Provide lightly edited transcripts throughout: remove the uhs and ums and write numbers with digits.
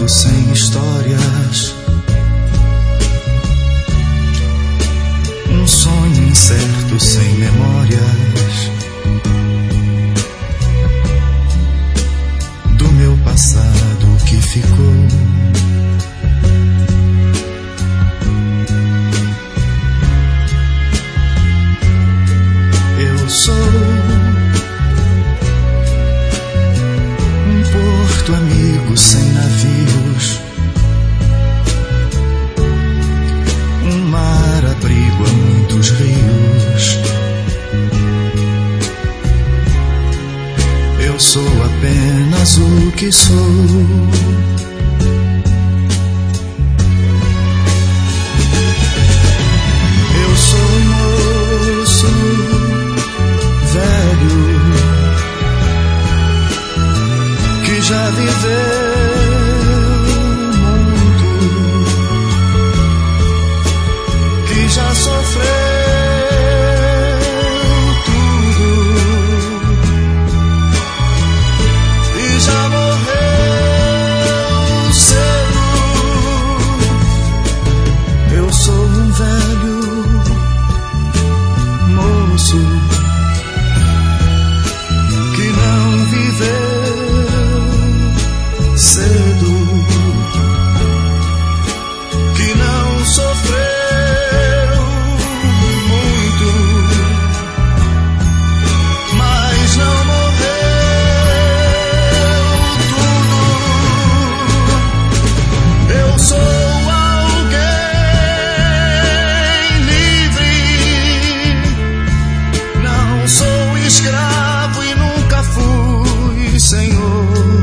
amigo sem histórias, um sonho incerto sem memórias do meu passado que ficou. Eu sou um porto amigo sem navios, um mar abrigo a muitos rios. Eu sou apenas o que sou. Já viveu muito, que já sofreu tudo e já morreu cedo. Eu sou um velho moço que não viveu cedo, que não sofreu muito, mas não morreu tudo. Eu sou alguém livre, não sou escravo e nunca fui senhor.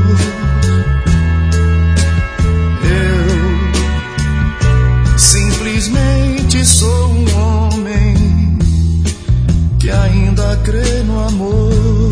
Simplesmente sou um homem que ainda crê no amor.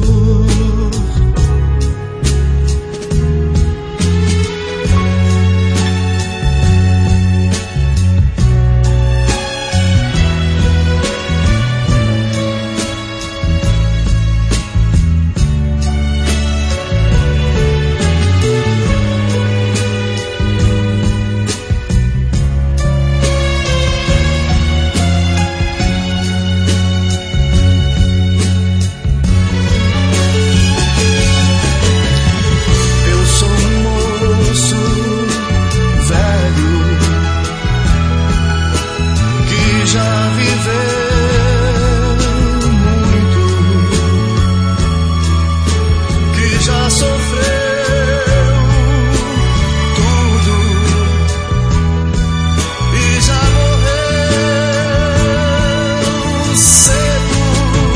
Já viveu muito, que já sofreu tudo e já morreu cedo.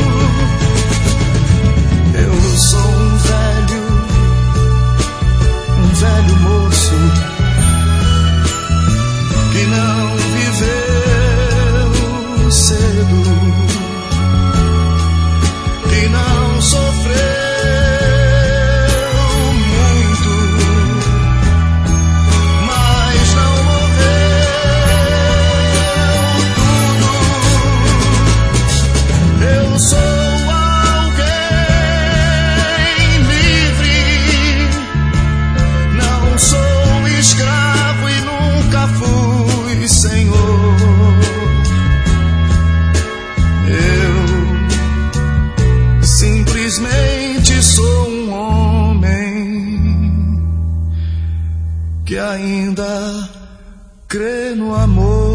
Eu sou um velho moço que não viveu cedo, que não sofreu muito, mas não morreu tudo. Eu sou alguém livre, não sou escravo e nunca fui senhor. Simplesmente sou um homem que ainda crê no amor.